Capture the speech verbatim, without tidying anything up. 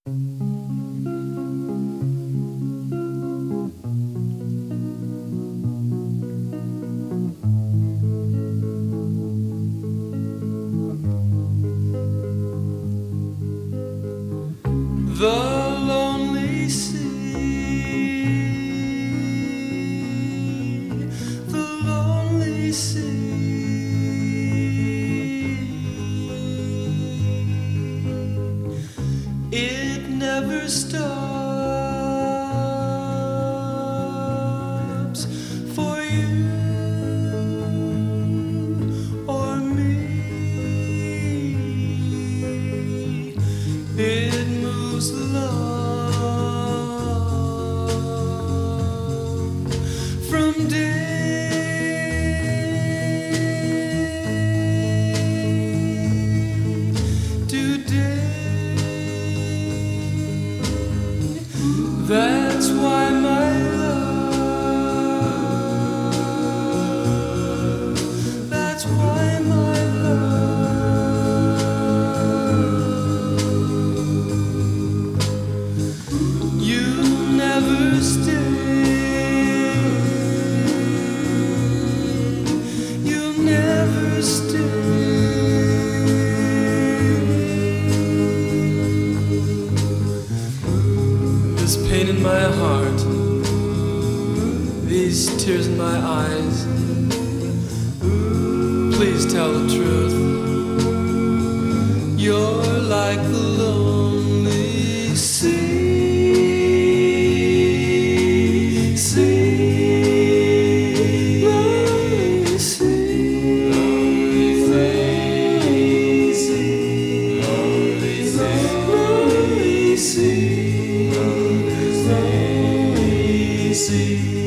The lonely sea, the lonely sea. It never stops for you or me. It moves along from day to day. That's why my love, that's why my love, you never stay, you'll never stay. This pain in my heart, these tears in my eyes, please tell the truth. You're like the lonely sea, sea, lonely sea, lonely sea, lonely sea, lonely sea. See